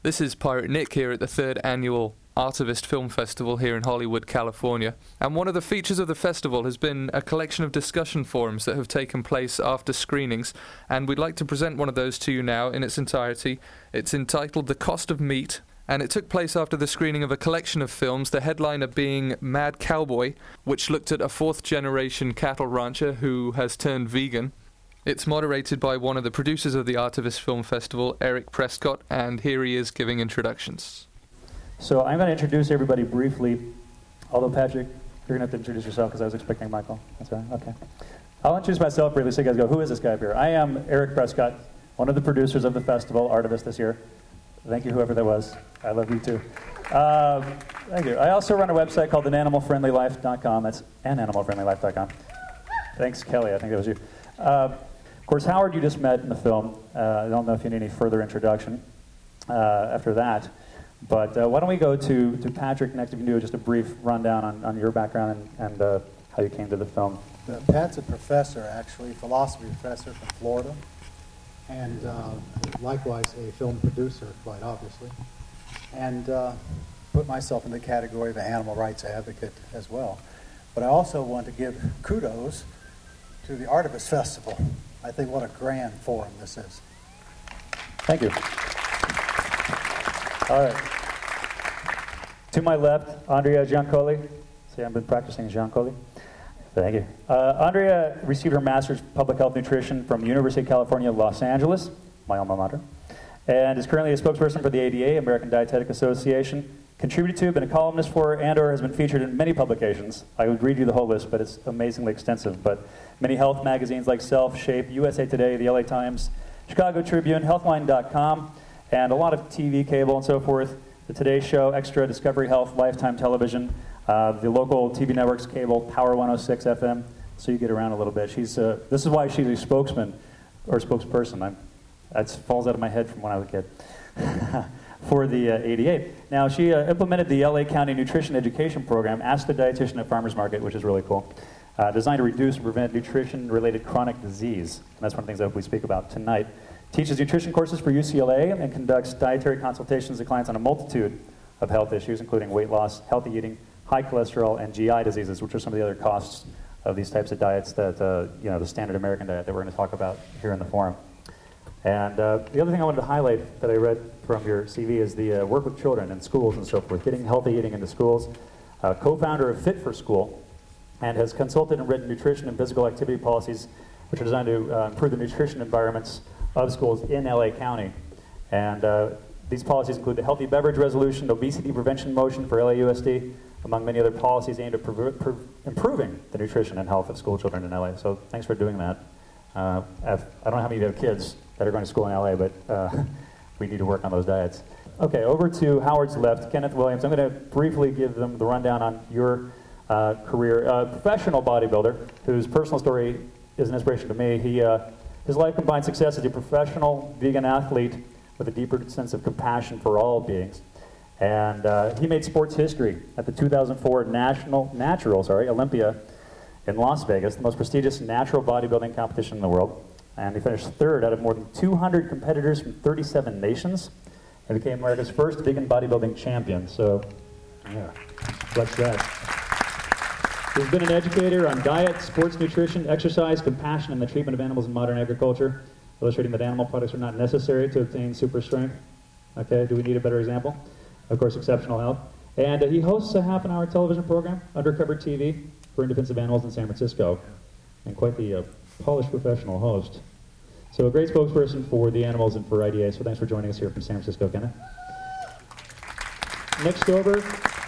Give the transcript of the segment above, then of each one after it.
This is Pirate Nick here at the 3rd Annual Artivist Film Festival here in Hollywood, California. And one of the features of the festival has been a collection of discussion forums that have taken place after screenings, and we'd like to present one of those to you now in its entirety. It's entitled The Cost of Meat, and it took place after the screening of a collection of films, the headliner being Mad Cowboy, which looked at a 4th-generation cattle rancher who has turned vegan. It's moderated by one of the producers of the Artivist Film Festival, Eric Prescott, and here he is giving introductions. So I'm going to introduce everybody briefly, although Patrick, you're going to have to introduce yourself because I was expecting Michael. That's right, okay. I'll introduce myself briefly so you guys go, who is this guy up here? I am Eric Prescott, one of the producers of the festival, Artivist this year. Thank you, whoever that was. I love you too. Thank you. I also run a website called ananimalfriendlylife.com. That's ananimalfriendlylife.com. Thanks, Kelly. I think that was you. Of course, Howard, you just met in the film. I don't know if you need any further introduction after that. But why don't we go to Patrick next, if you can do just a brief rundown on your background and how you came to the film. Pat's a professor, actually, philosophy professor from Florida, and likewise a film producer, quite obviously, and put myself in the category of an animal rights advocate as well. But I also want to give kudos to the Artivist Festival. I think what a grand forum this is. Thank you. All right. To my left, Andrea Giancoli. See, I've been practicing Giancoli. Thank you. Andrea received her Master's of Public Health Nutrition from the University of California, Los Angeles, my alma mater, and is currently a spokesperson for the ADA, American Dietetic Association, contributed to, been a columnist for, and/or has been featured in many publications. I would read you the whole list, but it's amazingly extensive. But many health magazines like Self, Shape, USA Today, the LA Times, Chicago Tribune, Healthline.com, and a lot of TV, cable, and so forth. The Today Show, Extra, Discovery Health, Lifetime Television, the local TV networks, cable, Power 106 FM. So you get around a little bit. She's this is why she's a spokesman or spokesperson. That falls out of my head from when I was a kid. For the ADA. Now, she implemented the LA County Nutrition Education Program, Ask the Dietitian at Farmers Market, which is really cool, designed to reduce and prevent nutrition-related chronic disease. And that's one of the things that we speak about tonight. Teaches nutrition courses for UCLA and conducts dietary consultations to clients on a multitude of health issues, including weight loss, healthy eating, high cholesterol, and GI diseases, which are some of the other costs of these types of diets that, the standard American diet that we're going to talk about here in the forum. And the other thing I wanted to highlight that I read from your CV is the work with children in schools and so forth, getting healthy eating into schools. Co-founder of Fit for School, and has consulted and written nutrition and physical activity policies which are designed to improve the nutrition environments of schools in LA County. And these policies include the Healthy Beverage Resolution, Obesity Prevention Motion for LAUSD, among many other policies aimed at improving the nutrition and health of school children in LA. So thanks for doing that. I don't know how many of you have kids that are going to school in LA, but we need to work on those diets. Okay, over to Howard's left, Kenneth Williams. I'm going to briefly give them the rundown on your career. Professional bodybuilder whose personal story is an inspiration to me. His life combined success as a professional vegan athlete with a deeper sense of compassion for all beings. And he made sports history at the 2004 Olympia in Las Vegas, the most prestigious natural bodybuilding competition in the world. And he finished third out of more than 200 competitors from 37 nations and became America's first vegan bodybuilding champion. So, yeah, flex that. He's been an educator on diet, sports nutrition, exercise, compassion, and the treatment of animals in modern agriculture, illustrating that animal products are not necessary to obtain super strength. Okay, do we need a better example? Of course, exceptional health. And he hosts a half-an-hour television program, Undercover TV, for In Defense of Animals in San Francisco. And quite the polished professional host. So a great spokesperson for the animals and for IDA, so thanks for joining us here from San Francisco, Kenneth. Next over,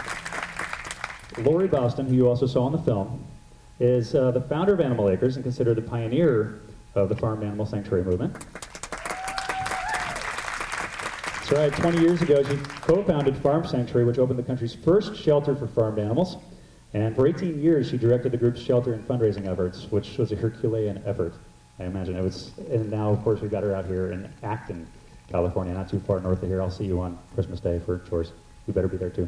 Lori Boston, who you also saw in the film, is the founder of Animal Acres and considered the pioneer of the farm animal sanctuary movement. That's right, 20 years ago she co-founded Farm Sanctuary, which opened the country's first shelter for farmed animals. And for 18 years, she directed the group's shelter and fundraising efforts, which was a Herculean effort, I imagine. It was, and now, of course, we've got her out here in Acton, California, not too far north of here. I'll see you on Christmas Day for chores. You better be there, too.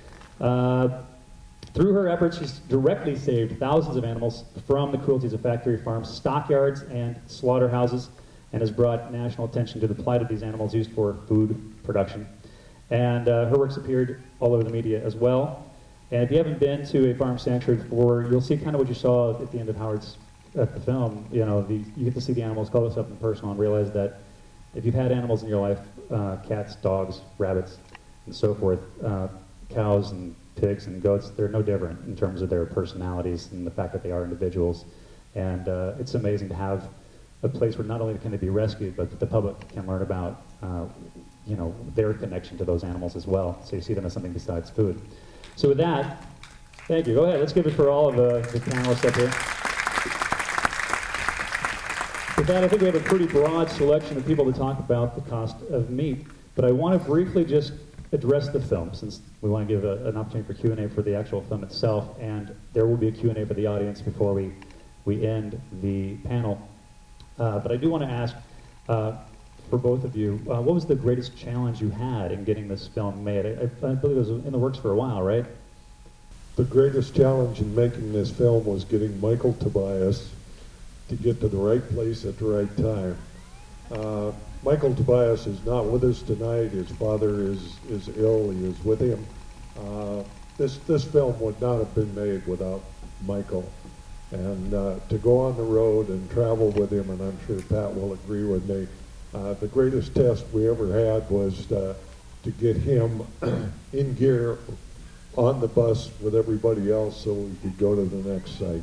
Through her efforts, she's directly saved thousands of animals from the cruelties of factory farms, stockyards, and slaughterhouses, and has brought national attention to the plight of these animals used for food production. And her works appeared all over the media as well. And if you haven't been to a farm sanctuary before, you'll see kind of what you saw at the end of Howard's at the film. You know, you get to see the animals close up and personal and realize that if you've had animals in your life, cats, dogs, rabbits, and so forth, cows and pigs and goats, they're no different in terms of their personalities and the fact that they are individuals. And it's amazing to have a place where not only can they be rescued, but the public can learn about you know, their connection to those animals as well. So you see them as something besides food. So with that, thank you. Go ahead, let's give it for all of the panelists up here. With that, I think we have a pretty broad selection of people to talk about the cost of meat, but I want to briefly just address the film, since we want to give an opportunity for Q&A for the actual film itself, and there will be a Q&A for the audience before we end the panel. But I do want to ask, for both of you, what was the greatest challenge you had in getting this film made? I believe it was in the works for a while, right? The greatest challenge in making this film was getting Michael Tobias to get to the right place at the right time. Michael Tobias is not with us tonight. His father is ill. He is with him. This film would not have been made without Michael. And to go on the road and travel with him, and I'm sure Pat will agree with me, the greatest test we ever had was to get him in gear on the bus with everybody else so we could go to the next site.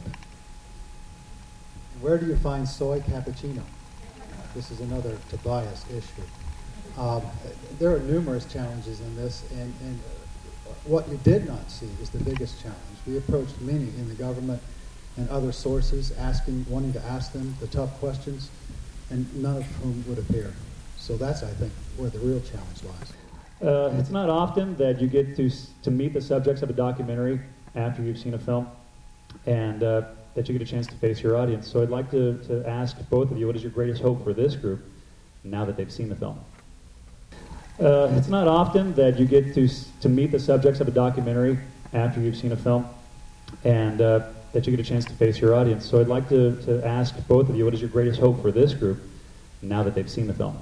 Where do you find soy cappuccino? This is another Tobias issue. There are numerous challenges in this, and what you did not see is the biggest challenge. We approached many in the government and other sources, wanting to ask them the tough questions, and none of whom would appear. So that's, I think, where the real challenge lies. It's not often that you get to meet the subjects of a documentary after you've seen a film, and that you get a chance to face your audience. So I'd like to ask both of you, what is your greatest hope for this group now that they've seen the film? It's not often that you get to meet the subjects of a documentary after you've seen a film, and that you get a chance to face your audience. So I'd like to ask both of you, what is your greatest hope for this group now that they've seen the film?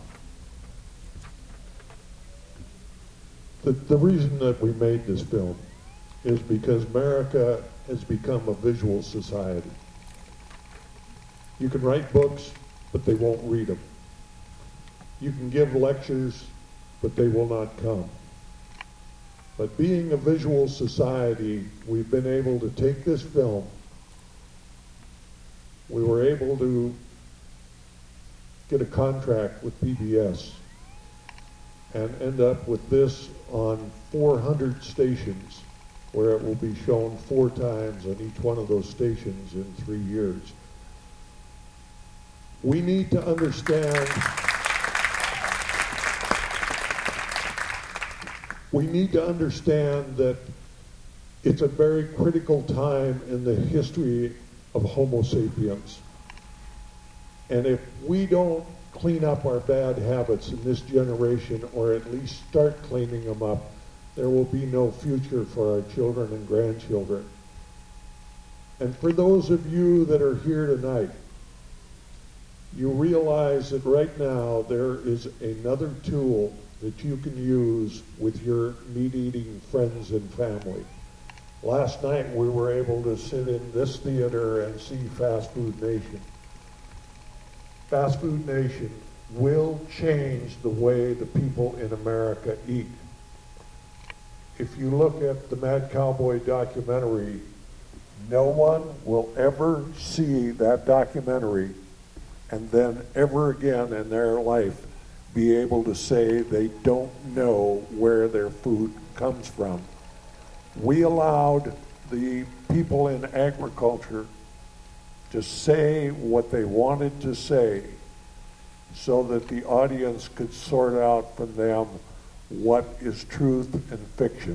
The reason that we made this film is because America has become a visual society. You can write books, but they won't read them. You can give lectures, but they will not come. But being a visual society, we've been able to take this film. We were able to get a contract with PBS and end up with this on 400 stations, where it will be shown 4 times on each one of those stations in 3 years. We need to understand that it's a very critical time in the history of Homo sapiens. And if we don't clean up our bad habits in this generation, or at least start cleaning them up, there will be no future for our children and grandchildren. And for those of you that are here tonight, you realize that right now there is another tool that you can use with your meat-eating friends and family. Last night we were able to sit in this theater and see Fast Food Nation. Fast Food Nation will change the way the people in America eat. If you look at the Mad Cowboy documentary, no one will ever see that documentary and then ever again in their life be able to say they don't know where their food comes from. We allowed the people in agriculture to say what they wanted to say so that the audience could sort out from them what is truth and fiction.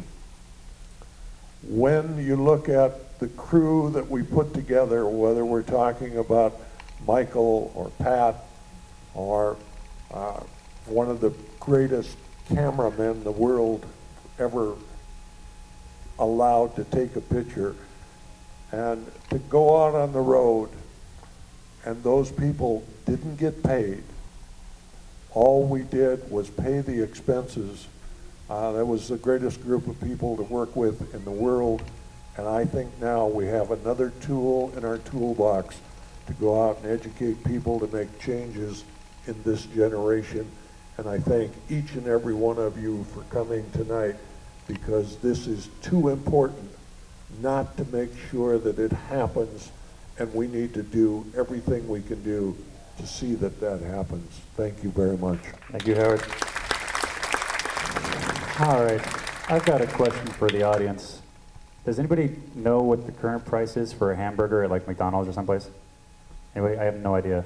When you look at the crew that we put together, whether we're talking about Michael or Pat or one of the greatest cameramen the world ever allowed to take a picture, and to go out on the road, and those people didn't get paid. All we did was pay the expenses That was the greatest group of people to work with in the world, and I think now we have another tool in our toolbox to go out and educate people to make changes in this generation. And I thank each and every one of you for coming tonight, because this is too important not to make sure that it happens, and we need to do everything we can do to see that that happens. Thank you very much. Thank you, Howard. All right, I've got a question for the audience. Does anybody know what the current price is for a hamburger at like McDonald's or someplace? Anybody? I have no idea.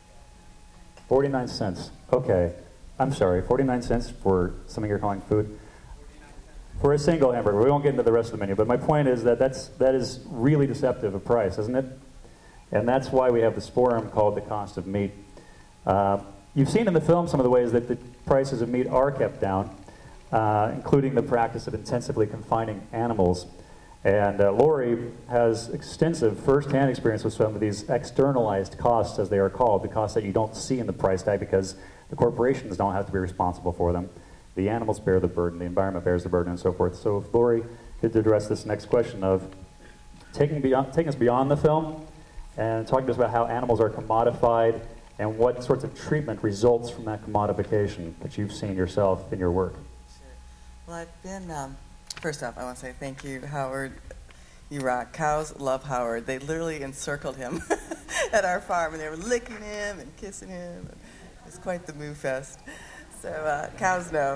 49 cents. Okay. I'm sorry, 49 cents for something you're calling food? For a single hamburger. We won't get into the rest of the menu, but my point is that that is really deceptive a price, isn't it? And that's why we have this forum called The Cost of Meat. You've seen in the film some of the ways that the prices of meat are kept down, including the practice of intensively confining animals. And Lori has extensive first-hand experience with some of these externalized costs, as they are called, the costs that you don't see in the price tag because the corporations don't have to be responsible for them. The animals bear the burden, the environment bears the burden, and so forth. So if Lori could address this next question of taking us beyond the film and talking to us about how animals are commodified and what sorts of treatment results from that commodification that you've seen yourself in your work. Sure. Well, I've been, first off, I want to say thank you, Howard. You rock. Cows love Howard. They literally encircled him at our farm, and they were licking him and kissing him. It was quite the moo fest. So cows know.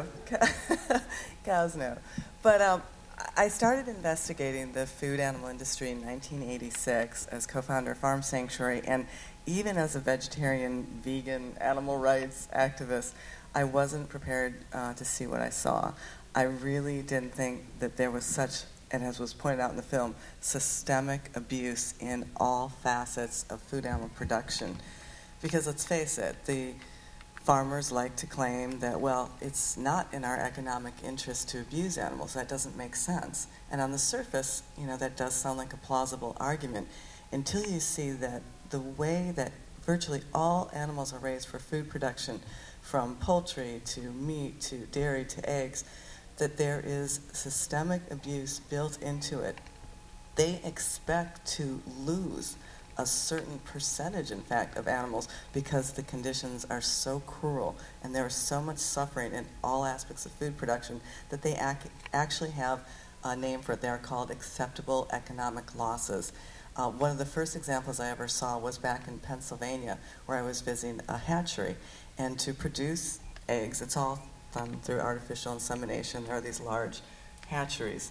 Cows know. But I started investigating the food animal industry in 1986 as co-founder of Farm Sanctuary, and even as a vegetarian, vegan, animal rights activist, I wasn't prepared to see what I saw. I really didn't think that there was such, and as was pointed out in the film, systemic abuse in all facets of food animal production. Because let's face it, the farmers like to claim that, well, it's not in our economic interest to abuse animals. That doesn't make sense. And on the surface, that does sound like a plausible argument until you see that the way that virtually all animals are raised for food production, from poultry to meat to dairy to eggs, that there is systemic abuse built into it. They expect to lose a certain percentage, in fact, of animals because the conditions are so cruel and there is so much suffering in all aspects of food production that they actually have a name for it. They are called acceptable economic losses. One of the first examples I ever saw was back in Pennsylvania, where I was visiting a hatchery. And to produce eggs, it's all done through artificial insemination. There are these large hatcheries.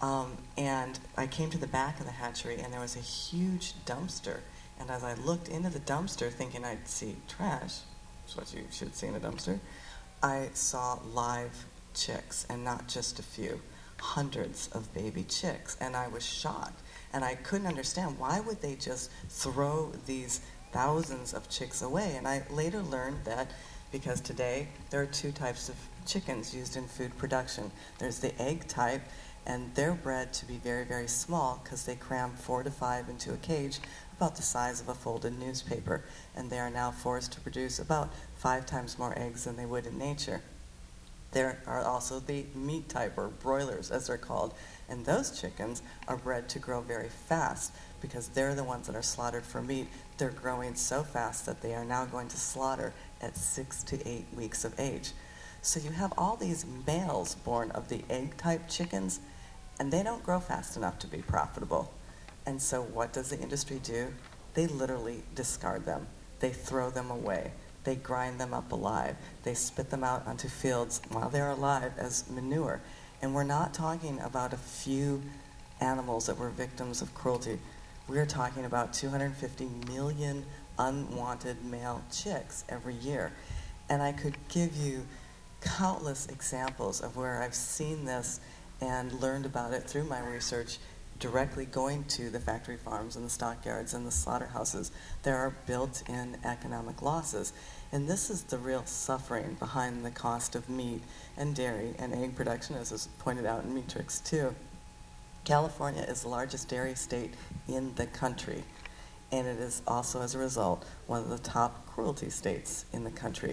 And I came to the back of the hatchery, and there was a huge dumpster. And as I looked into the dumpster, thinking I'd see trash, which is what you should see in a dumpster, I saw live chicks, and not just a few, hundreds of baby chicks. And I was shocked. And I couldn't understand, why would they just throw these thousands of chicks away? And I later learned that because today there are two types of chickens used in food production. There's the egg type, and they're bred to be very, very small because they cram 4 to 5 into a cage about the size of a folded newspaper. And they are now forced to produce about 5 times more eggs than they would in nature. There are also the meat type, or broilers as they're called, and those chickens are bred to grow very fast because they're the ones that are slaughtered for meat. They're growing so fast that they are now going to slaughter at 6 to 8 weeks of age. So you have all these males born of the egg type chickens, and they don't grow fast enough to be profitable. And so what does the industry do? They literally discard them. They throw them away. They grind them up alive. They spit them out onto fields while they're alive as manure. And we're not talking about a few animals that were victims of cruelty. We're talking about 250 million unwanted male chicks every year. And I could give you countless examples of where I've seen this and learned about it through my research, directly going to the factory farms and the stockyards and the slaughterhouses. There are built-in economic losses. And this is the real suffering behind the cost of meat and dairy and egg production, as is pointed out in Meatrix 2. California is the largest dairy state in the country, and it is also, as a result, one of the top cruelty states in the country.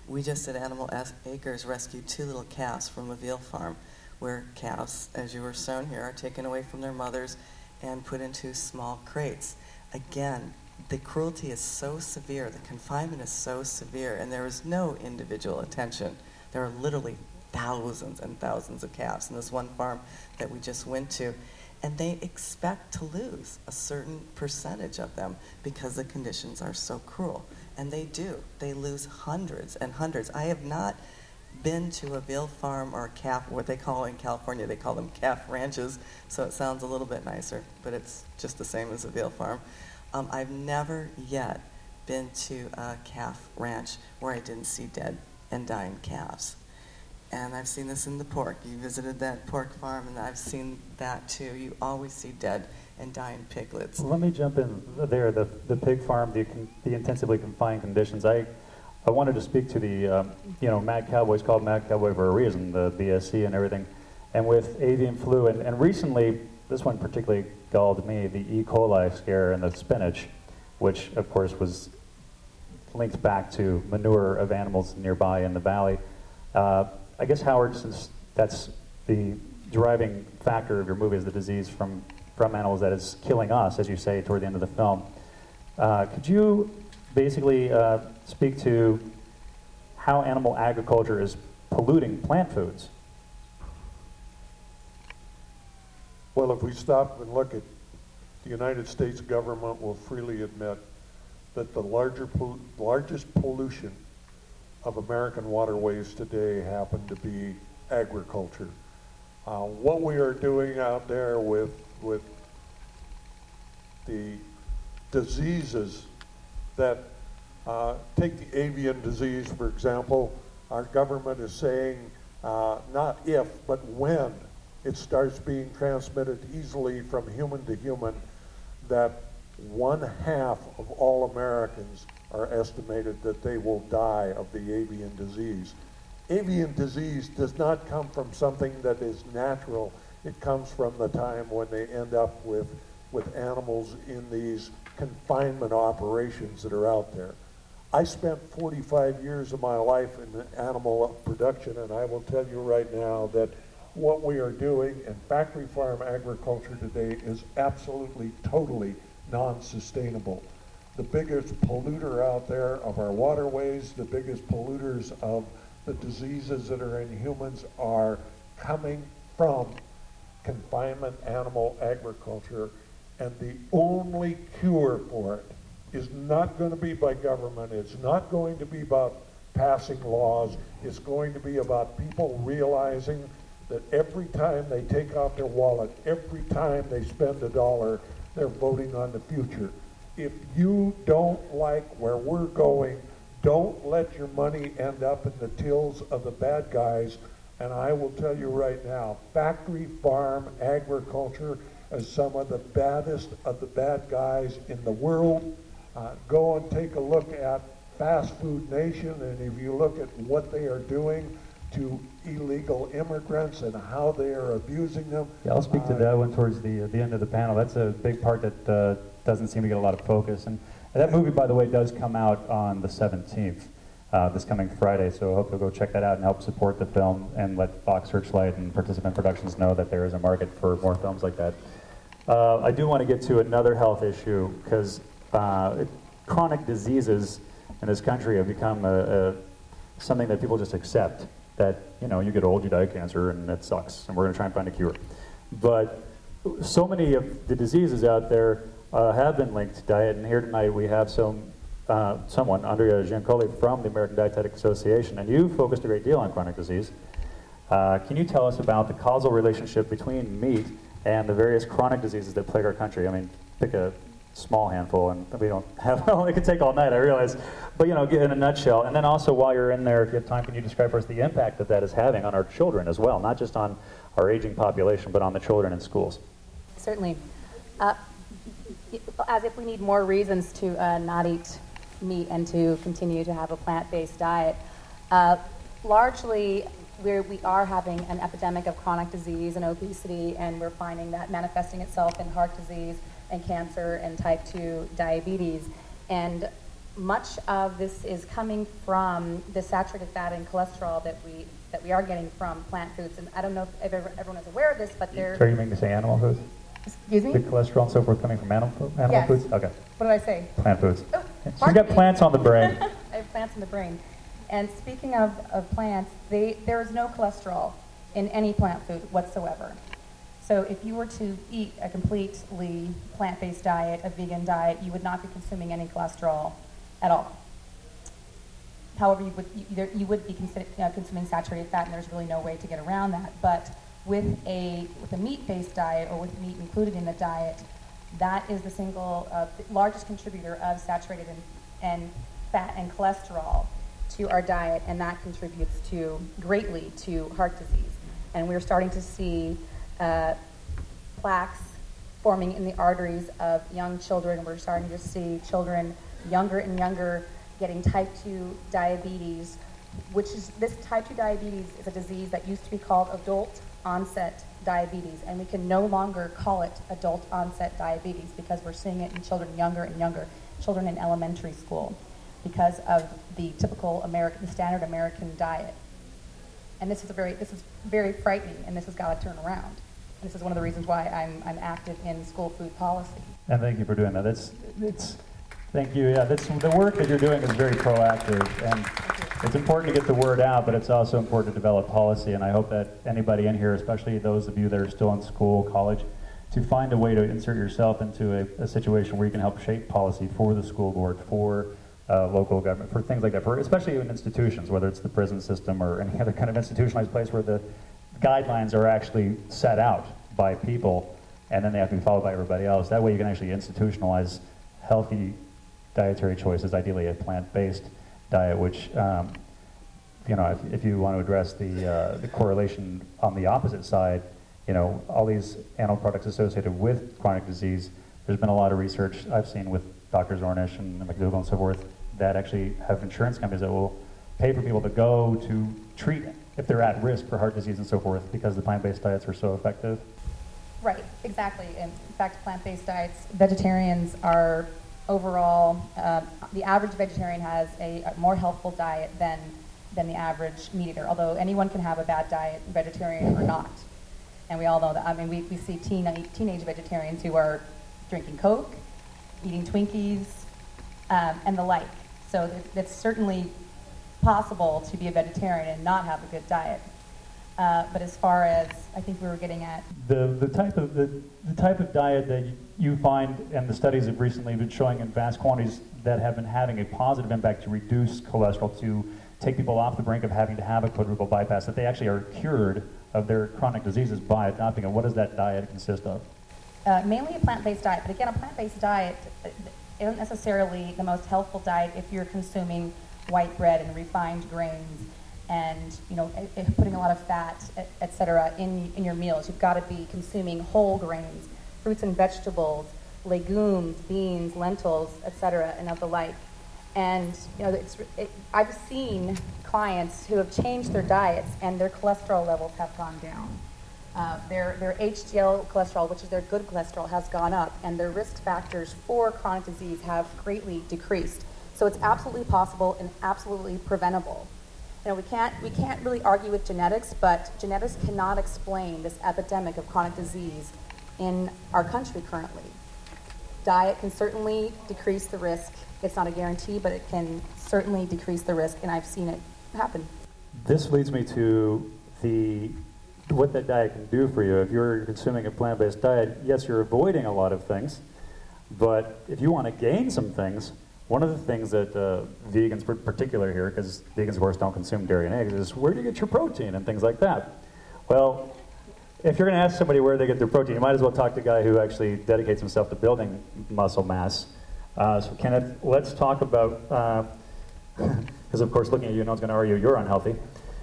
We just at Animal Acres rescued 2 little calves from a veal farm, where calves, as you were shown here, are taken away from their mothers and put into small crates. Again, the cruelty is so severe, the confinement is so severe, and there is no individual attention. There are literally thousands and thousands of calves in this one farm that we just went to, and they expect to lose a certain percentage of them because the conditions are so cruel. And they do. They lose hundreds and hundreds. I have not been to a veal farm or a calf, what they call in California, they call them calf ranches, so it sounds a little bit nicer, but it's just the same as a veal farm. I've never yet been to a calf ranch where I didn't see dead and dying calves. And I've seen this in the pork. You visited that pork farm, and I've seen that too. You always see dead and dying piglets. Let me jump in there. The pig farm, the intensively confined conditions. I wanted to speak to the Mad Cowboys, called Mad Cowboy for a reason, the BSC and everything. And with avian flu, and recently, this one particularly galled me, the E. coli scare in the spinach, which of course was linked back to manure of animals nearby in the valley. I guess, Howard, since that's the driving factor of your movie, is the disease from animals that is killing us, as you say, toward the end of the film, could you basically speak to how animal agriculture is polluting plant foods? Well, if we stop and look at the United States government will freely admit that the largest pollution of American waterways today happen to be agriculture. What we are doing out there with the diseases that, take the avian disease, for example, our government is saying not if, but when it starts being transmitted easily from human to human, that 1/2 of all Americans are estimated that they will die of the avian disease. Avian disease does not come from something that is natural. It comes from the time when they end up with animals in these confinement operations that are out there. I spent 45 years of my life in animal production, and I will tell you right now that what we are doing in factory farm agriculture today is absolutely, totally non-sustainable. The biggest polluter out there of our waterways, the biggest polluters of the diseases that are in humans are coming from confinement animal agriculture, and the only cure for it is not going to be by government. It's not going to be about passing laws. It's going to be about people realizing that every time they take out their wallet, every time they spend $1, they're voting on the future. If you don't like where we're going, don't let your money end up in the tills of the bad guys. And I will tell you right now, factory farm agriculture is some of the baddest of the bad guys in the world. Go and take a look at Fast Food Nation, and if you look at what they are doing to illegal immigrants and how they are abusing them. Yeah, I'll speak to that one towards the end of the panel. That's a big part that doesn't seem to get a lot of focus. And that movie, by the way, does come out on the 17th, this coming Friday, so I hope you'll go check that out and help support the film and let Fox Searchlight and Participant Productions know that there is a market for more films like that. I do want to get to another health issue, because chronic diseases in this country have become something that people just accept. That, you get old, you die of cancer, and that sucks, and we're going to try and find a cure. But so many of the diseases out there have been linked to diet, and here tonight we have someone, Andrea Giancoli from the American Dietetic Association, and you focused a great deal on chronic disease. Can you tell us about the causal relationship between meat and the various chronic diseases that plague our country? I mean, pick a small handful, and we don't have, it could take all night, I realize. But, get in a nutshell. And then also, while you're in there, if you have time, can you describe for us the impact that is having on our children as well, not just on our aging population, but on the children in schools? Certainly. As if we need more reasons to not eat meat and to continue to have a plant-based diet. Largely, we are having an epidemic of chronic disease and obesity, and we're finding that manifesting itself in heart disease and cancer and type 2 diabetes. And much of this is coming from the saturated fat and cholesterol that we are getting from plant foods. And I don't know if everyone is aware of this, but they're... Sorry, you mean to say animal foods? Excuse me? The cholesterol and so forth coming from animal Yes. foods? Okay. What did I say? Plant foods. Oh, She's pardon got me. plants on the brain. I have plants in the brain. And speaking of plants, there is no cholesterol in any plant food whatsoever. So if you were to eat a completely plant-based diet, a vegan diet, you would not be consuming any cholesterol at all. However, you would be consuming saturated fat, and there's really no way to get around that. But with a meat-based diet, or with meat included in the diet, that is the single largest contributor of saturated and fat and cholesterol to our diet, and that contributes greatly to heart disease. And we're starting to see plaques forming in the arteries of young children. We're starting to see children younger and younger getting type 2 diabetes, this type 2 diabetes is a disease that used to be called adult onset diabetes, and we can no longer call it adult onset diabetes because we're seeing it in children younger and younger, children in elementary school, because of the typical the standard American diet. And this is very frightening, and this has got to turn around. And this is one of the reasons why I'm active in school food policy. And thank you for doing that. Thank you. Yeah, the work that you're doing is very proactive, and it's important to get the word out, but it's also important to develop policy. And I hope that anybody in here, especially those of you that are still in school, college, to find a way to insert yourself into a situation where you can help shape policy for the school board, for local government, for things like that, especially in institutions, whether it's the prison system or any other kind of institutionalized place where the guidelines are actually set out by people and then they have to be followed by everybody else. That way you can actually institutionalize healthy dietary choices, ideally a plant-based diet, which, if you want to address the correlation on the opposite side, all these animal products associated with chronic disease, there's been a lot of research I've seen with Dr. Zornish and McDougall and so forth that actually have insurance companies that will pay for people to go to treat if they're at risk for heart disease and so forth because the plant-based diets are so effective. Right, exactly. In fact, plant-based diets, vegetarians are overall, the average vegetarian has a more healthful diet than the average meat eater, although anyone can have a bad diet, vegetarian or not. And we all know that. I mean, we see teenage vegetarians who are drinking Coke, eating Twinkies, and the like. So it's certainly possible to be a vegetarian and not have a good diet. But as far as I think we were getting at the type of diet that you find, and the studies have recently been showing in vast quantities that have been having a positive impact to reduce cholesterol, to take people off the brink of having to have a quadruple bypass, that they actually are cured of their chronic diseases by adopting it. What does that diet consist of? Mainly a plant-based diet, but again, a plant-based diet isn't necessarily the most healthful diet if you're consuming white bread and refined grains and putting a lot of fat, et cetera, in your meals. You've got to be consuming whole grains, fruits and vegetables, legumes, beans, lentils, et cetera, and of the like. And I've seen clients who have changed their diets and their cholesterol levels have gone down. Their HDL cholesterol, which is their good cholesterol, has gone up, and their risk factors for chronic disease have greatly decreased. So it's absolutely possible and absolutely preventable. We can't really argue with genetics, but genetics cannot explain this epidemic of chronic disease in our country currently. Diet can certainly decrease the risk. It's not a guarantee, but it can certainly decrease the risk, and I've seen it happen. This leads me to what that diet can do for you. If you're consuming a plant-based diet, yes, you're avoiding a lot of things, but if you want to gain some things, one of the things that vegans, in particular here, because vegans, of course, don't consume dairy and eggs, is where do you get your protein and things like that? Well, if you're going to ask somebody where they get their protein, you might as well talk to a guy who actually dedicates himself to building muscle mass. So Kenneth, let's talk about, because of course looking at you, no one's going to argue you're unhealthy.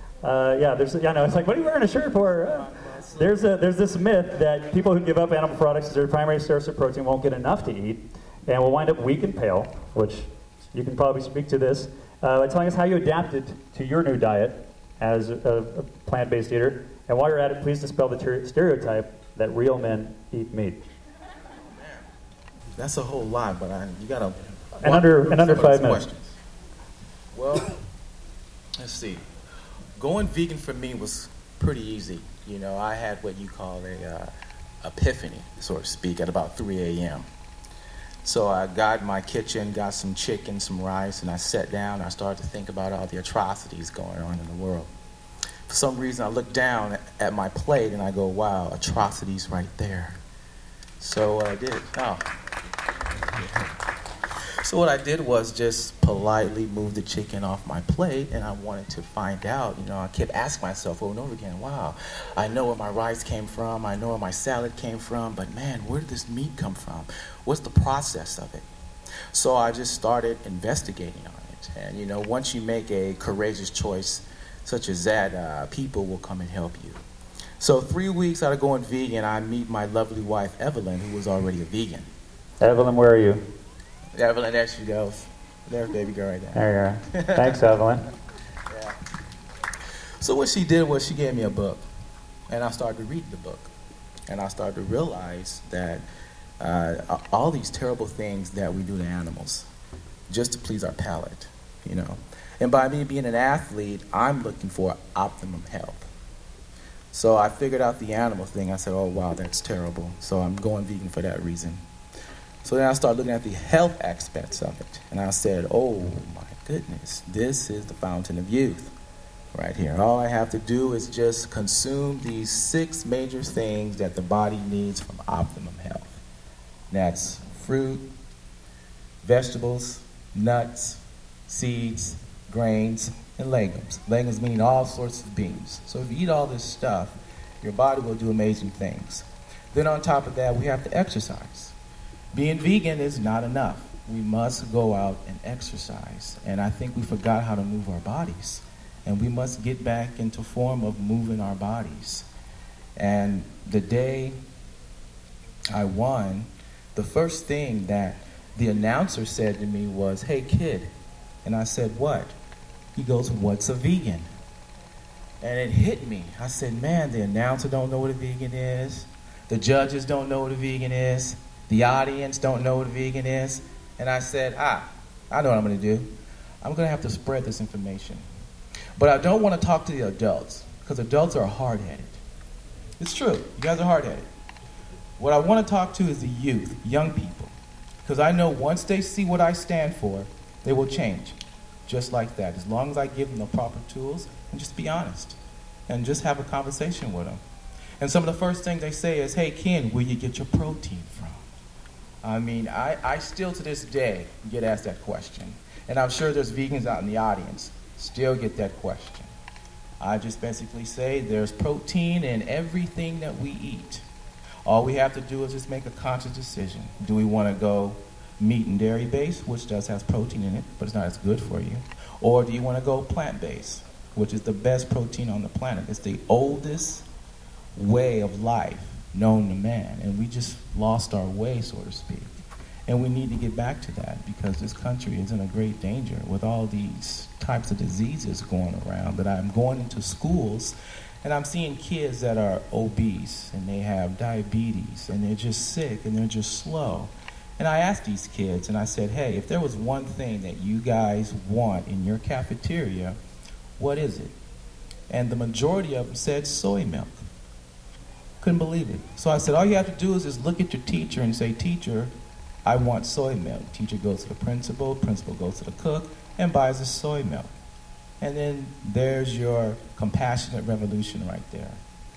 It's like, what are you wearing a shirt for? There's this myth that people who give up animal products as their primary source of protein won't get enough to eat, and will wind up weak and pale, which you can probably speak to this, by telling us how you adapted to your new diet as a plant-based eater. And while you're at it, please dispel the stereotype that real men eat meat. That's a whole lot, but you gotta And under 5 minutes. Questions. Well, let's see. Going vegan for me was pretty easy. You know, I had what you call a epiphany, so to speak, at about 3 a.m. So I got in my kitchen, got some chicken, some rice, and I sat down and I started to think about all the atrocities going on in the world. For some reason, I looked down at my plate and I go, wow, atrocities right there. So what I did, So what I did was just politely move the chicken off my plate, and I wanted to find out, you know, I kept asking myself over and over again, wow, I know where my rice came from, I know where my salad came from, but man, where did this meat come from? What's the process of it? So I just started investigating on it. And, you know, once you make a courageous choice such as that, people will come and help you. So 3 weeks out of going vegan, I meet my lovely wife, Evelyn, who was already a vegan. Evelyn, where are you? Evelyn, there she goes. There's baby girl right there. There you are. Thanks, Evelyn. Yeah. So what she did was she gave me a book, and I started to read the book. And I started to realize that all these terrible things that we do to animals just to please our palate, you know. And by me being an athlete, I'm looking for optimum health. So I figured out the animal thing. I said, oh, wow, that's terrible. So I'm going vegan for that reason. So then I started looking at the health aspects of it. And I said, oh, my goodness, this is the fountain of youth right here. All I have to do is just consume these 6 major things that the body needs from optimum health. That's fruit, vegetables, nuts, seeds, grains, and legumes. Legumes meaning all sorts of beans. So if you eat all this stuff, your body will do amazing things. Then on top of that, we have to exercise. Being vegan is not enough. We must go out and exercise. And I think we forgot how to move our bodies. And we must get back into form of moving our bodies. And the day I won, the first thing that the announcer said to me was, hey, kid. And I said, what? He goes, what's a vegan? And it hit me. I said, man, the announcer don't know what a vegan is. The judges don't know what a vegan is. The audience don't know what a vegan is. And I said, I know what I'm going to do. I'm going to have to spread this information. But I don't want to talk to the adults, because adults are hard-headed. It's true. You guys are hard-headed. What I want to talk to is the youth, young people. Because I know once they see what I stand for, they will change. Just like that. As long as I give them the proper tools and just be honest. And just have a conversation with them. And some of the first things they say is, hey, Ken, where you get your protein from? I mean, I still to this day get asked that question. And I'm sure there's vegans out in the audience still get that question. I just basically say there's protein in everything that we eat. All we have to do is just make a conscious decision. Do we want to go meat and dairy based, which does have protein in it, but it's not as good for you? Or do you want to go plant based, which is the best protein on the planet? It's the oldest way of life known to man, and we just lost our way, so to speak. And we need to get back to that, because this country is in a great danger with all these types of diseases going around. That I'm going into schools and I'm seeing kids that are obese and they have diabetes and they're just sick and they're just slow. And I asked these kids and I said, hey, if there was one thing that you guys want in your cafeteria, what is it? And the majority of them said soy milk. Couldn't believe it. So I said, all you have to do is just look at your teacher and say, teacher, I want soy milk. Teacher goes to the principal goes to the cook, and buys the soy milk. And then there's your compassionate revolution right there.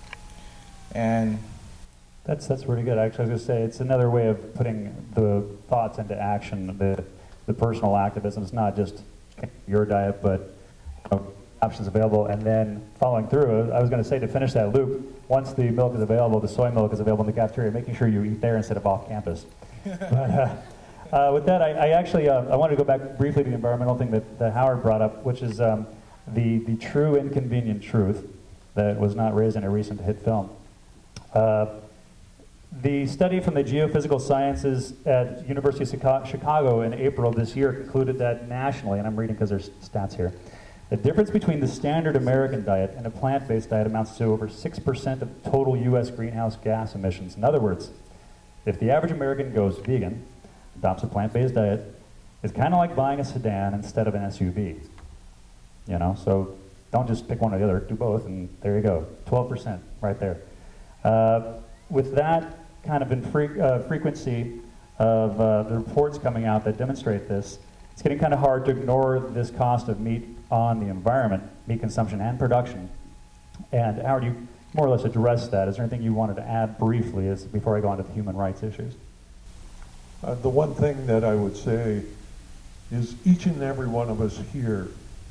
And That's pretty good. Actually, I was going to say, it's another way of putting the thoughts into action, the personal activism. It's not just your diet, but options available, and then following through. I was going to say, to finish that loop, once the milk is available, the soy milk is available in the cafeteria, making sure you eat there instead of off campus. But with that, I actually I wanted to go back briefly to the environmental thing that Howard brought up, which is the true inconvenient truth that was not raised in a recent hit film. The study from the Geophysical Sciences at University of Chicago in April this year concluded that nationally, and I'm reading because there's stats here, the difference between the standard American diet and a plant-based diet amounts to over 6% of total U.S. greenhouse gas emissions. In other words, if the average American goes vegan, adopts a plant-based diet, It's kind of like buying a sedan instead of an SUV. You know, so don't just pick one or the other, do both, and there you go, 12% right there. With that kind of frequency of the reports coming out that demonstrate this, it's getting kind of hard to ignore this cost of meat on the environment, meat consumption and production. And Howard, you more or less addressed that. Is there anything you wanted to add briefly before I go on to the human rights issues? The one thing that I would say is each and every one of us here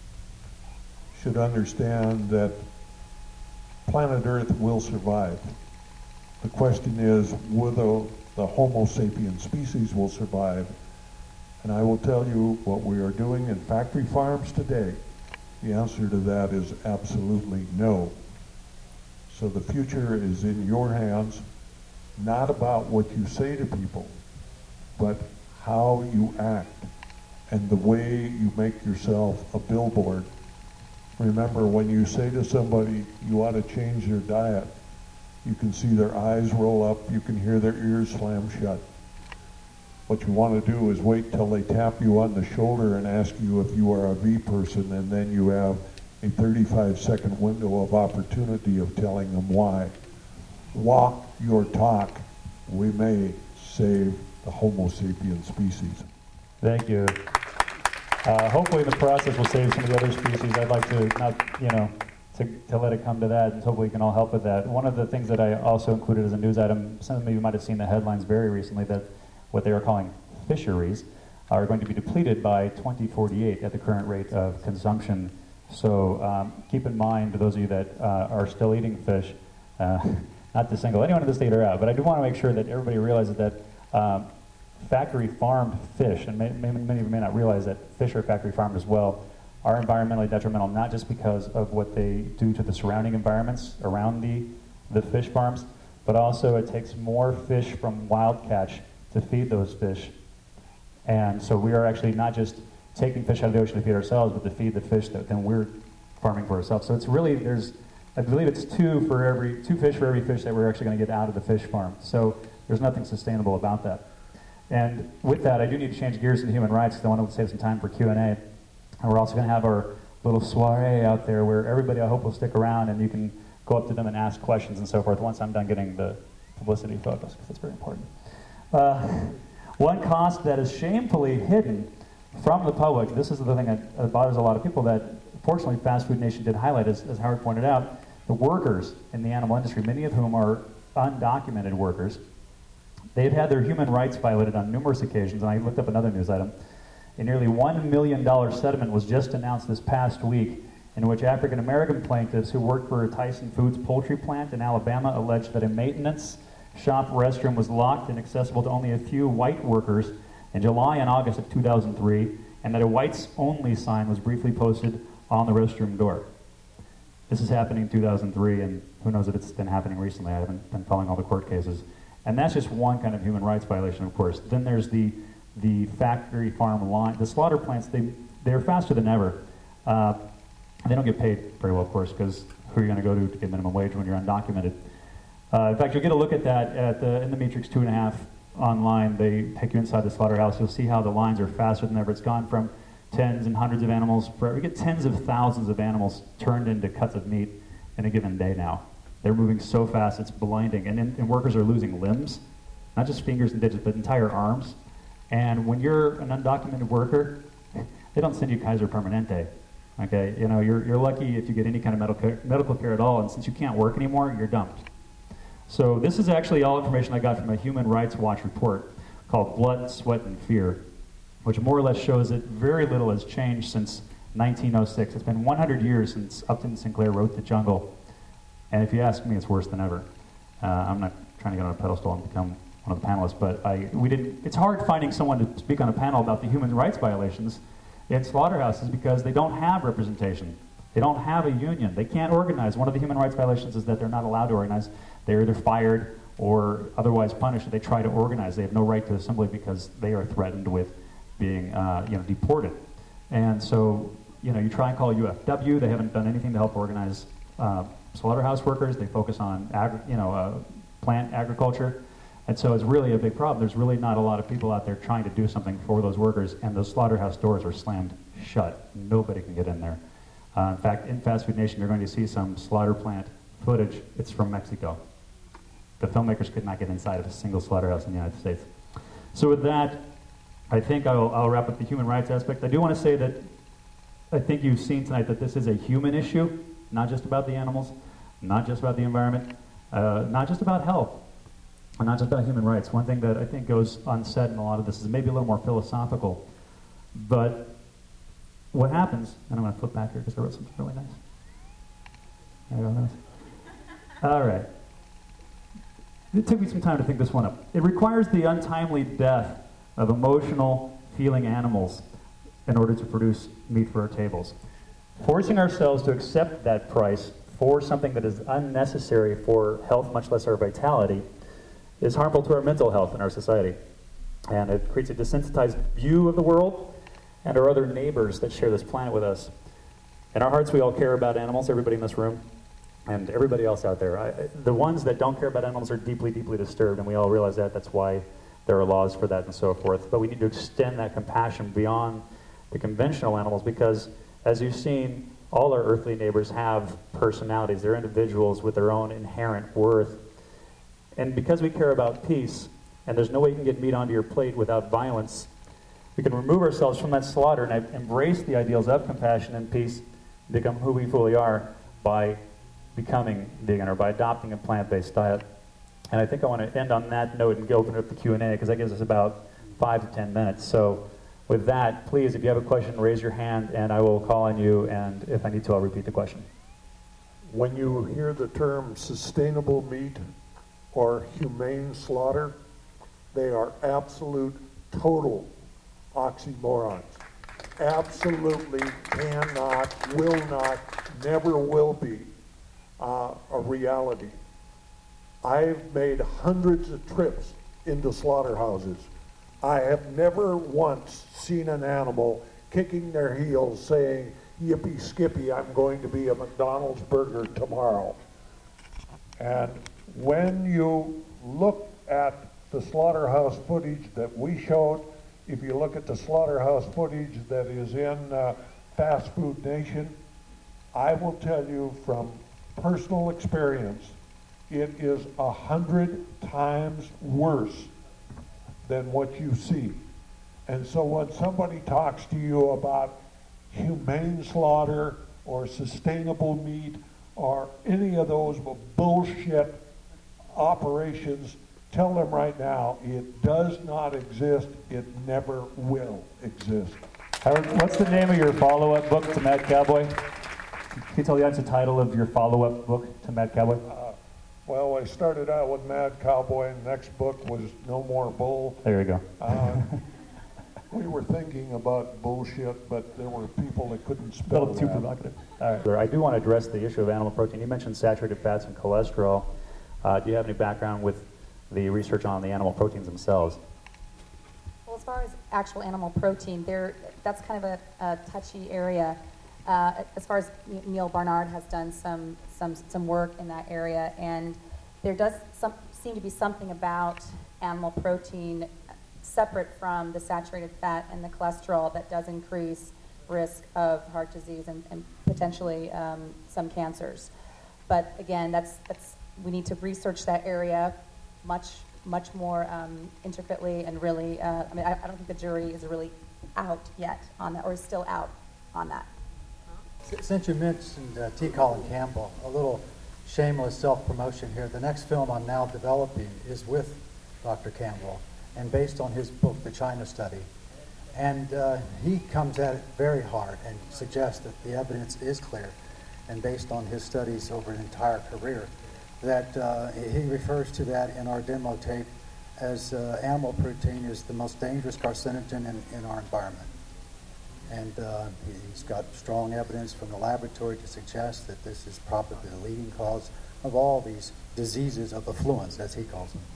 should understand that planet Earth will survive. The question is whether the Homo sapien species will survive. And I will tell you what we are doing in factory farms today. The answer to that is absolutely no. So the future is in your hands, not about what you say to people, but how you act and the way you make yourself a billboard. Remember, when you say to somebody, you ought to change their diet, you can see their eyes roll up, you can hear their ears slam shut. What you want to do is wait till they tap you on the shoulder and ask you if you are a V person, and then you have a 35-second window of opportunity of telling them why. Walk your talk. We may save the Homo sapien species. Thank you. Hopefully in the process we'll save some of the other species. I'd like to to let it come to that, and hopefully you can all help with that. One of the things that I also included as a news item, some of you might have seen the headlines very recently, that what they are calling fisheries are going to be depleted by 2048 at the current rate of consumption. So keep in mind, those of you that are still eating fish, not to single anyone in the state out, but I do want to make sure that everybody realizes that factory farmed fish, and many of you may not realize that fish are factory farmed as well, are environmentally detrimental, not just because of what they do to the surrounding environments around the fish farms, but also it takes more fish from wild catch to feed those fish. And so we are actually not just taking fish out of the ocean to feed ourselves, but to feed the fish that then we're farming for ourselves. So it's really, I believe it's two fish for every fish that we're actually going to get out of the fish farm. So there's nothing sustainable about that. And with that, I do need to change gears into human rights, because I want to save some time for Q&A. And we're also going to have our little soiree out there where everybody, I hope, will stick around and you can go up to them and ask questions and so forth once I'm done getting the publicity photos, because that's very important. One cost that is shamefully hidden from the public, this is the thing that bothers a lot of people, that fortunately Fast Food Nation did highlight, as Howard pointed out, the workers in the animal industry, many of whom are undocumented workers. They've had their human rights violated on numerous occasions, and I looked up another news item. A nearly $1 million settlement was just announced this past week, in which African American plaintiffs who worked for a Tyson Foods poultry plant in Alabama alleged that a maintenance shop restroom was locked and accessible to only a few white workers in July and August of 2003, and that a whites-only sign was briefly posted on the restroom door. This is happening in 2003, and who knows if it's been happening recently. I haven't been following all the court cases. And that's just one kind of human rights violation, of course. Then there's the factory farm line. The slaughter plants, they're faster than ever. They don't get paid very well, of course, because who are you going to go to get minimum wage when you're undocumented? In fact, you'll get a look at that in the Matrix 2.5 online. They take you inside the slaughterhouse. You'll see how the lines are faster than ever. It's gone from tens and hundreds of animals. We get tens of thousands of animals turned into cuts of meat in a given day now. They're moving so fast, it's blinding. And workers are losing limbs, not just fingers and digits, but entire arms. And when you're an undocumented worker, they don't send you Kaiser Permanente. Okay, you know, you're lucky if you get any kind of medical care at all, and since you can't work anymore, you're dumped. So this is actually all information I got from a Human Rights Watch report called Blood, Sweat, and Fear, which more or less shows that very little has changed since 1906. It's been 100 years since Upton Sinclair wrote The Jungle, and if you ask me, it's worse than ever. I'm not trying to get on a pedestal and become one of the panelists, but it's hard finding someone to speak on a panel about the human rights violations in slaughterhouses because they don't have representation. They don't have a union. They can't organize. One of the human rights violations is that they're not allowed to organize. They're either fired or otherwise punished if they try to organize. They have no right to assembly because they are threatened with being deported. And so, you try and call UFW. They haven't done anything to help organize slaughterhouse workers. They focus on plant agriculture. And so it's really a big problem. There's really not a lot of people out there trying to do something for those workers, and those slaughterhouse doors are slammed shut. Nobody can get in there. In fact, in Fast Food Nation, you're going to see some slaughter plant footage. It's from Mexico. The filmmakers could not get inside of a single slaughterhouse in the United States. So with that, I think I'll wrap up the human rights aspect. I do want to say that I think you've seen tonight that this is a human issue, not just about the animals, not just about the environment, not just about health, and not just about human rights. One thing that I think goes unsaid in a lot of this is maybe a little more philosophical, but what happens, and I'm going to flip back here because I wrote something really nice. There you go. All right. It took me some time to think this one up. It requires the untimely death of emotional, feeling animals in order to produce meat for our tables. Forcing ourselves to accept that price for something that is unnecessary for health, much less our vitality, is harmful to our mental health in our society. And it creates a desensitized view of the world and our other neighbors that share this planet with us. In our hearts, we all care about animals, everybody in this room, and everybody else out there. The ones that don't care about animals are deeply, deeply disturbed, and we all realize that. That's why there are laws for that and so forth. But we need to extend that compassion beyond the conventional animals because, as you've seen, all our earthly neighbors have personalities. They're individuals with their own inherent worth. And because we care about peace, and there's no way you can get meat onto your plate without violence, we can remove ourselves from that slaughter and embrace the ideals of compassion and peace, become who we fully are by becoming vegan or by adopting a plant-based diet. And I think I want to end on that note and open up the Q&A because that gives us about 5 to 10 minutes. So with that, please, if you have a question, raise your hand and I will call on you, and if I need to, I'll repeat the question. When you hear the term sustainable meat or humane slaughter, they are absolute, total oxymorons. Absolutely cannot, will not, never will be a reality. I've made hundreds of trips into slaughterhouses. I have never once seen an animal kicking their heels saying, yippee skippy, I'm going to be a McDonald's burger tomorrow. And when you look at the slaughterhouse footage that we showed, if you look at the slaughterhouse footage that is in Fast Food Nation, I will tell you from personal experience, it is 100 times worse than what you see. And so when somebody talks to you about humane slaughter or sustainable meat or any of those bullshit operations, tell them right now, it does not exist, it never will exist. Howard, what's the name of your follow-up book to Mad Cowboy? Can you tell the audience the title of your follow-up book to Mad Cowboy? Well, I started out with Mad Cowboy, and the next book was No More Bull. There you go. We were thinking about bullshit, but there were people that couldn't A spell little too that. provocative. All right. I do want to address the issue of animal protein. You mentioned saturated fats and cholesterol. Do you have any background with the research on the animal proteins themselves? Well, as far as actual animal protein, that's kind of a touchy area. As far as Neil Barnard has done some work in that area, and there does seem to be something about animal protein separate from the saturated fat and the cholesterol that does increase risk of heart disease and potentially some cancers. But again, we need to research that area much more intricately and really. I don't think the jury is really out yet on that, or is still out on that. Since you mentioned T. Colin Campbell, a little shameless self-promotion here. The next film I'm now developing is with Dr. Campbell and based on his book, The China Study. And he comes at it very hard and suggests that the evidence is clear, and based on his studies over an entire career, that he refers to that in our demo tape as animal protein is the most dangerous carcinogen in our environment. And he's got strong evidence from the laboratory to suggest that this is probably the leading cause of all these diseases of affluence, as he calls them.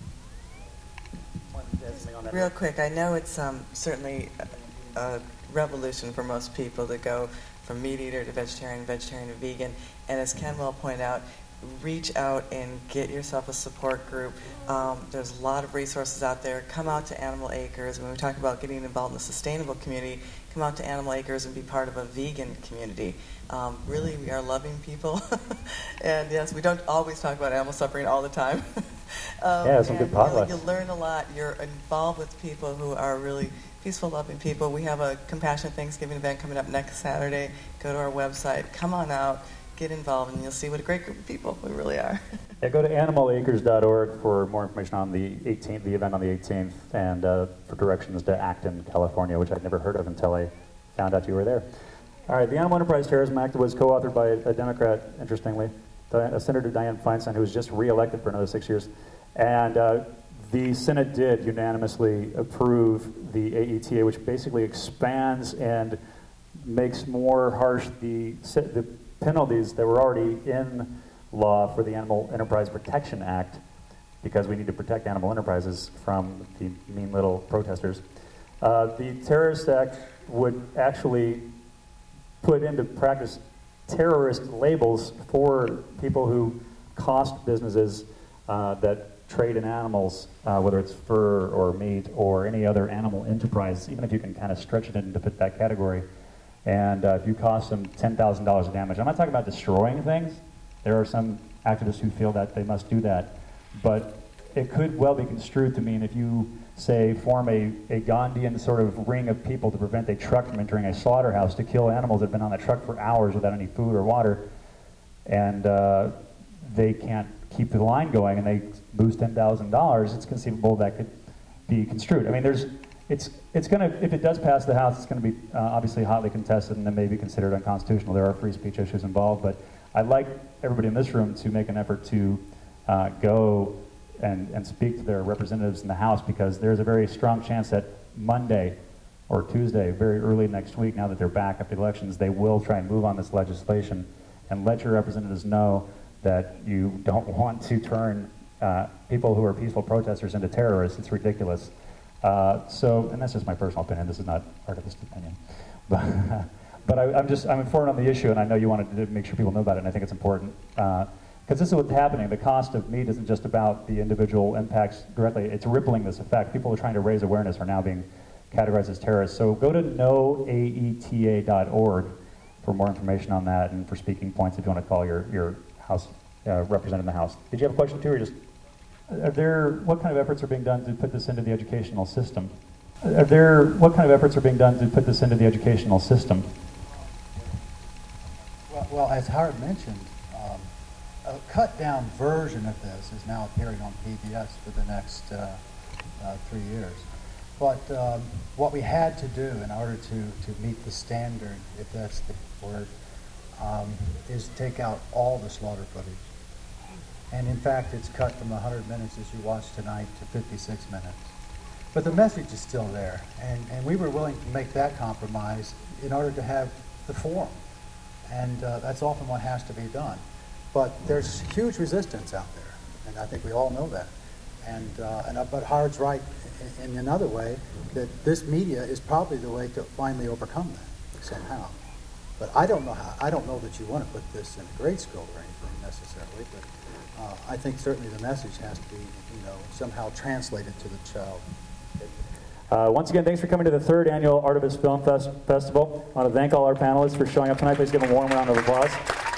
Real quick, I know it's certainly a revolution for most people to go from meat eater to vegetarian to vegan. And as Ken well pointed out, reach out and get yourself a support group. There's a lot of resources out there. Come out to Animal Acres. When we talk about getting involved in the sustainable community, come out to Animal Acres and be part of a vegan community. Really, we are loving people. And yes, we don't always talk about animal suffering all the time. Yeah, some good potlucks. You learn a lot. You're involved with people who are really peaceful, loving people. We have a Compassionate Thanksgiving event coming up next Saturday. Go to our website. Come on out. Get involved, and you'll see what a great group of people we really are. Yeah, go to animalacres.org for more information on the 18th, the event on the 18th, and for directions to Acton, California, which I'd never heard of until I found out you were there. All right, the Animal Enterprise Terrorism Act was co-authored by a Democrat, interestingly, Senator Dianne Feinstein, who was just reelected for another 6 years. And the Senate did unanimously approve the AETA, which basically expands and makes more harsh the penalties that were already in law for the Animal Enterprise Protection Act, because we need to protect animal enterprises from the mean little protesters. The Terrorist Act would actually put into practice terrorist labels for people who cost businesses that trade in animals, whether it's fur or meat or any other animal enterprise, even if you can kind of stretch it into fit that category. And if you cost them $10,000 of damage, I'm not talking about destroying things. There are some activists who feel that they must do that. But it could well be construed to mean if you, say, form a Gandhian sort of ring of people to prevent a truck from entering a slaughterhouse to kill animals that have been on the truck for hours without any food or water, and they can't keep the line going and they lose $10,000, it's conceivable that could be construed. I mean, it's going to, if it does pass the House, it's going to be obviously hotly contested and then may be considered unconstitutional. There are free speech issues involved, but I'd like everybody in this room to make an effort to go and speak to their representatives in the House, because there's a very strong chance that Monday or Tuesday, very early next week, now that they're back after the elections, they will try and move on this legislation, and let your representatives know that you don't want to turn people who are peaceful protesters into terrorists. It's ridiculous. And that's just my personal opinion. This is not artivist opinion. But I'm informed on the issue, and I know you wanted to make sure people know about it, and I think it's important. Because this is what's happening. The cost of meat isn't just about the individual impacts directly. It's rippling this effect. People who are trying to raise awareness are now being categorized as terrorists. So go to noaeta.org for more information on that and for speaking points if you want to call your House representative in the House. Did you have a question too, or just... what kind of efforts are being done to put this into the educational system? What kind of efforts are being done to put this into the educational system? Well, as Howard mentioned, a cut-down version of this is now appearing on PBS for the next 3 years. But what we had to do in order to meet the standard, if that's the word, is take out all the slaughter footage. And in fact, it's cut from 100 minutes, as you watched tonight, to 56 minutes. But the message is still there, and we were willing to make that compromise in order to have the forum. And that's often what has to be done. But there's huge resistance out there, and I think we all know that. But Howard's right in another way, that this media is probably the way to finally overcome that somehow. But I don't know how. I don't know that you want to put this in a grade school or anything necessarily, but I think certainly the message has to be, somehow translated to the child. Once again, thanks for coming to the 3rd annual Artivist Film Festival. I want to thank all our panelists for showing up tonight. Please give them a warm round of applause.